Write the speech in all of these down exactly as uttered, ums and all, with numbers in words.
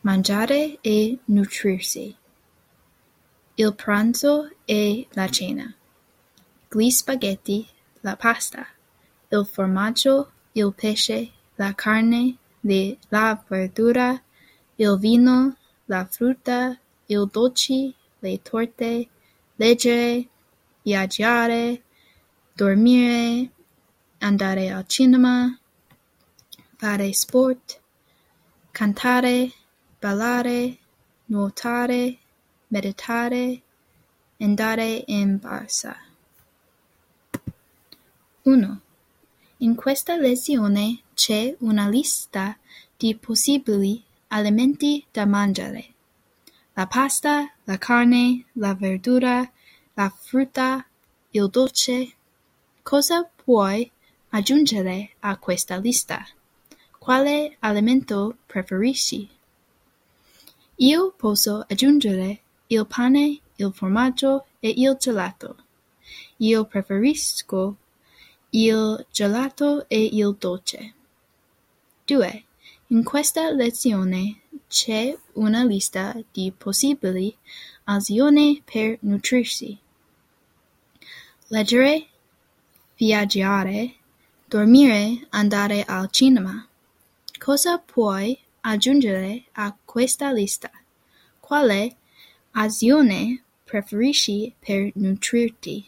Mangiare e nutrirsi. Il pranzo e la cena. Gli spaghetti, la pasta, il formaggio, il pesce, la carne, le, la verdura, il vino, la frutta, il dolce, le torte, leggere, viaggiare, dormire, andare al cinema, fare sport, cantare, ballare, nuotare, meditare, andare in borsa. uno. In questa lezione c'è una lista di possibili alimenti da mangiare: la pasta, la carne, la verdura, la frutta, il dolce. Cosa puoi aggiungere a questa lista? Quale alimento preferisci? Io posso aggiungere il pane, il formaggio e il gelato. Io preferisco il gelato e il dolce. due. In questa lezione c'è una lista di possibili azioni per nutrirsi: leggere, viaggiare, dormire, andare al cinema. Cosa puoi aggiungere a questa lista? Quale azione preferisci per nutrirti?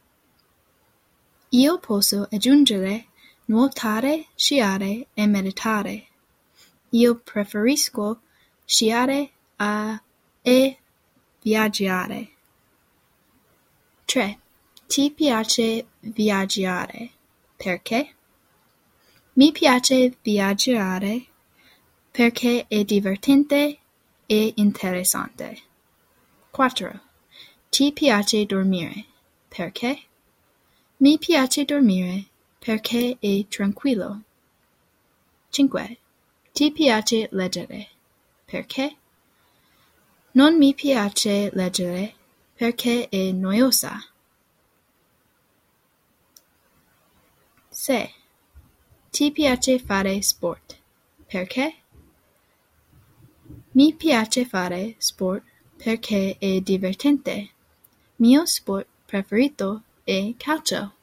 Io posso aggiungere nuotare, sciare e meditare. Io preferisco sciare a e viaggiare. tre. Ti piace viaggiare? Perché? Mi piace viaggiare perché è divertente e interessante. quattro. Ti piace dormire? Perché? Mi piace dormire perché è tranquillo. cinque. Ti piace leggere? Perché? Non mi piace leggere perché è noiosa. sei. Ti piace fare sport? Perché? Mi piace fare sport perché è divertente. Mio sport preferito è calcio.